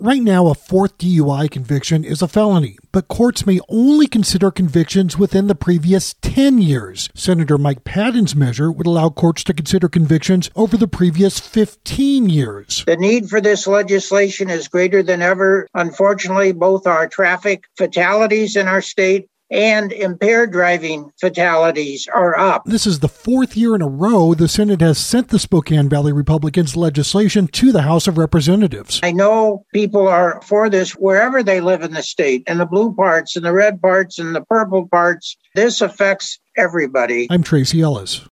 Right now, a fourth DUI conviction is a felony, but courts may only consider convictions within the previous 10 years. Senator Mike Paddon's measure would allow courts to consider convictions over the previous 15 years. The need for this legislation is greater than ever. Unfortunately, both our traffic fatalities in our state and impaired driving fatalities are up. This is the fourth year in a row the Senate has sent the Spokane Valley Republicans' legislation to the House of Representatives. I know people are for this wherever they live in the state, in the blue parts, and the red parts, and the purple parts. This affects everybody. I'm Tracy Ellis.